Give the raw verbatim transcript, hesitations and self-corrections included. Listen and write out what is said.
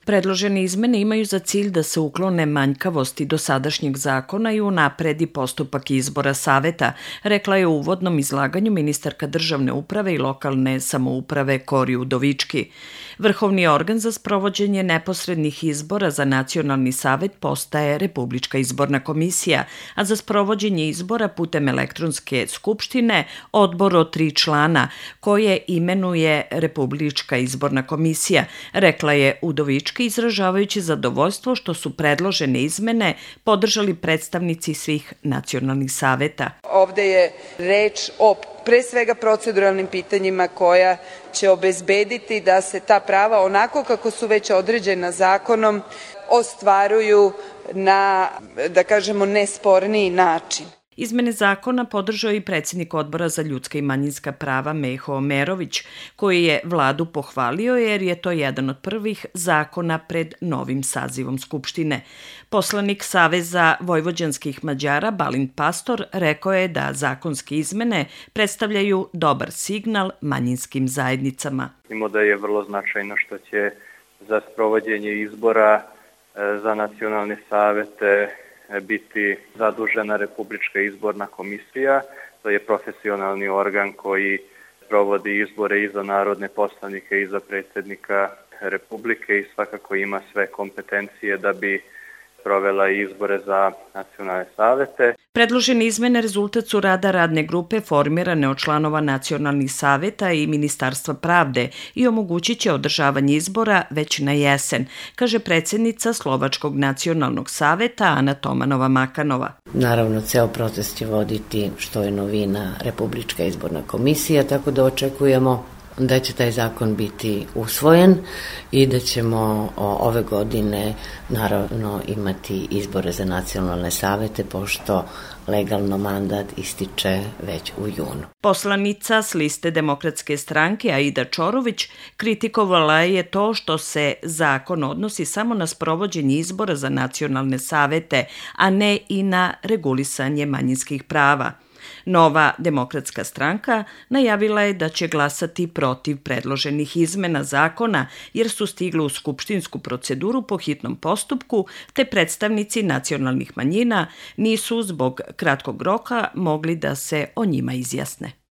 Predložene izmene imaju za cilj da se uklone manjkavosti dosadašnjeg zakona i unapredi postupak izbora saveta, rekla je u uvodnom izlaganju ministarka državne uprave i lokalne samouprave Kori Udovički. Vrhovni organ za sprovođenje neposrednih izbora za nacionalni savet postaje Republička izborna komisija, a za sprovođenje izbora putem elektronske skupštine odbor od tri člana koje imenuje Republička izborna komisija, rekla je Udovički, izražavajući zadovoljstvo što su predložene izmene podržali predstavnici svih nacionalnih saveta. Ovde je reč o pre svega proceduralnim pitanjima koja će obezbediti da se ta prava onako kako su već određena zakonom ostvaruju na, da kažemo, nesporniji način. Izmene zakona podržao i predsjednik Odbora za ljudska i manjinska prava Meho Omerović, koji je vladu pohvalio jer je to jedan od prvih zakona pred novim sazivom Skupštine. Poslanik Saveza vojvođanskih Mađara Balint Pastor rekao je da zakonske izmene predstavljaju dobar signal manjinskim zajednicama. Mislimo da je vrlo značajno što će za sprovođenje izbora za nacionalne savete biti zadužena Republička izborna komisija. To je profesionalni organ koji provodi izbore i za narodne poslanike i za predsjednika Republike i svakako ima sve kompetencije da bi provela izbore za nacionalne savete. Predložene izmene rezultat su rada radne grupe formirane od članova nacionalnih saveta i Ministarstva pravde i omogućit će održavanje izbora već na jesen, kaže predsjednica Slovačkog nacionalnog saveta Ana Tomanova-Makanova. Naravno, ceo proces će voditi, što je novina, Republička izborna komisija, tako da očekujemo da će taj zakon biti usvojen i da ćemo ove godine naravno imati izbore za nacionalne savete, pošto legalno mandat ističe već u junu. Poslanica s liste Demokratske stranke Aida Čorović kritikovala je to što se zakon odnosi samo na sprovođenje izbora za nacionalne savete, a ne i na regulisanje manjinskih prava. Nova demokratska stranka najavila je da će glasati protiv predloženih izmena zakona jer su stigle u skupštinsku proceduru po hitnom postupku, te predstavnici nacionalnih manjina nisu zbog kratkog roka mogli da se o njima izjasne.